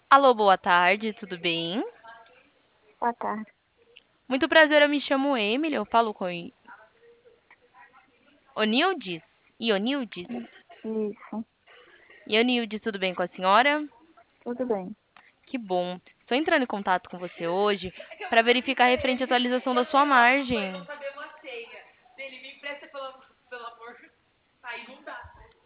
Alô, boa tarde, tudo bem? Boa tarde. Muito prazer, eu me chamo Emily, eu falo com Onildes. Ionildes? Isso, Ionildes, tudo bem com a senhora? tudo bem. Que bom. Estou entrando em contato com você hoje para verificar referente à atualização da sua margem.